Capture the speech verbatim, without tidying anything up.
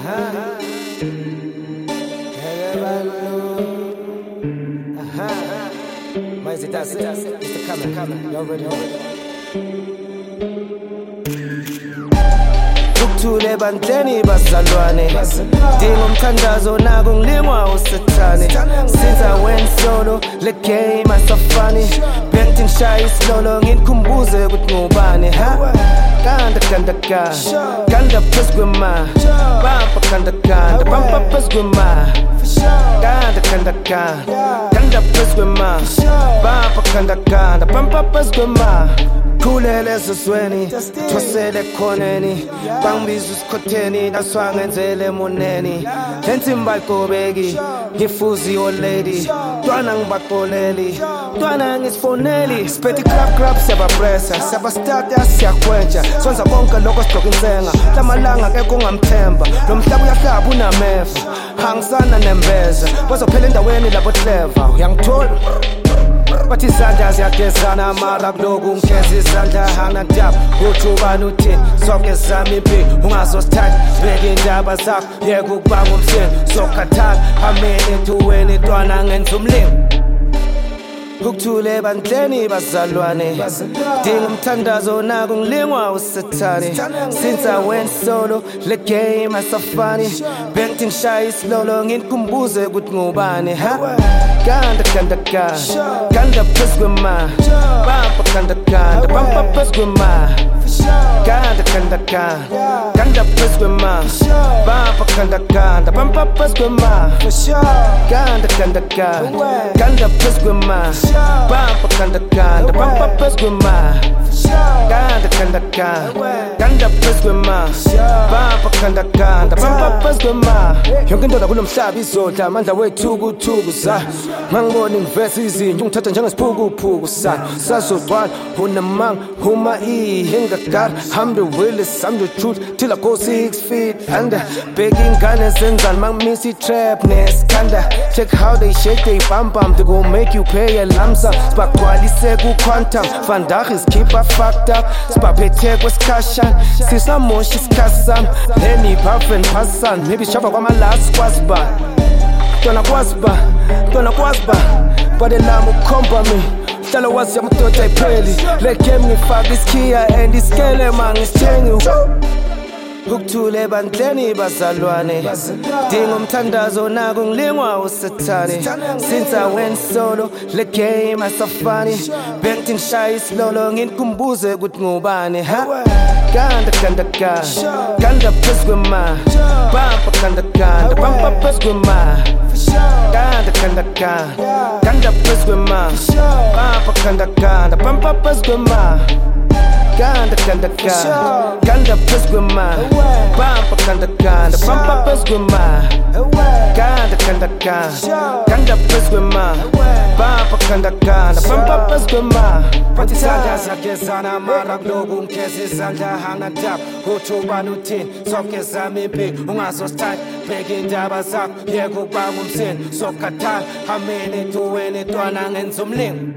Mas it does it, it's the coming, coming, you already know it. Kuthule bandleni bazalwane, dinga umthandazo naku ngilingwa usathane. Since I went solo, le game asafani. Bengthi ngishaya isilolo nginikhumbuze ukuthi ngubani ha. Ganda ganda ganda, ganda phezu kwema. Bamba ganda ganda, bamba phezu kwema. Ganda ganda ganda, ganda phezu kwema. Bamba ganda ganda, bamba phezu kwema. Khulele ezizweni, thwasele khoneni. Bangibiza isikhotheni, naswa ngenzele emoneni. Lenthi mbayigobeki, ngifuzi yo lady. Twana ngibaqoleli, twana ngisifoneli. Speti crap crap siyabapressa, siyabastata siyakwenja. Swenza konke lokho sigqoka insenga. Lamalanga akekho ongamthemba, lo mhlaba uyahlaba unameva. Hangisana nembeza, bazophela endaweni labo clever. Uyangithola? Bathi izandla ziyagezana mara kuloku ngigeza izandla hangna ndaba uthi ubani uthini sonke zami impilo ungazosithatha beka indaba zakho yeka ukubanga umsini sokhathala ameni enthuweni ntwana ngenza umlimi Kuthule bandleni bazalwane dinga umthandazo naku ngilingwa usathane. Since I went solo, le game asafani. Bengthi ngishaya isilolo nginikhumbuze ukuthi ngubani ha. Ganda ganda ganda, ganda phezu kwema. Bamba ganda ganda, bamba phezu kwema. Ganda ganda ganda, ganda phezu kwema. Bamba ganda ganda, bamba phezu kwema. Ganda ganda ganda, ganda phezu kwema. Bamba ganda ganda, bamba phezu kwema. Ganda ganda ganda, ganda phezu kwema. Bamba ganda ganda, bamba phezu kwema. Yonke indoda kulo mhlaba izodla amandla wethuku za. Mangibona ngivesa izinto ungithatha njengesiphuku sa. Sazodwala unamanga uma ihengagara. I'm the realest, I'm the truth till I go six feet under. Begging ingane zenzani mangimisi trapness kanda. Check how they shake they bam bam. They gon' make you pay a lump sum. Sibagcwalise ku quantum. Vandag is keep a fucked up. Sibaphethe kwesikashana. Sisamoshi isikhasan. Lenny Puffin Passan. Maybe shava kwamalast kwasiba. Tona kwasiba, tona kwasiba. Badelama ukhomba mi. Hlala wazi yamadoda ayipheli. Le game ngifaka isikhiya and isikele mangisithengi. Kuthule bandleni bazalwane dinga umthandazo naku ngilingwa usathane. Since I went solo, le game asafani. Bengthi ngishaya isilolo nginikhumbuze ukuthi ngubani ha. Ganda ganda ganda, ganda phezu kwema. Bamba ganda ganda, bamba phezu kwema. Ganda ganda ganda, ganda phezu kwema. Bamba ganda ganda, bamba phezu kwema. Ganda ganda ganda, ganda phezu kwema. Bamba ganda ganda, bamba phezu kwema. Ganda ganda ganda, ganda phezu kwema. Bamba ganda ganda, bamba phezu kwema. Bathi izandla ziyagezana mara kuloku ngigeza izandla hangna ndaba uthi ubani uthini sonke zami impilo ungazosithatha beka indaba zakho yeka ukubanga umsini sokhathala ameni enthuweni ntwana ngenza umlimi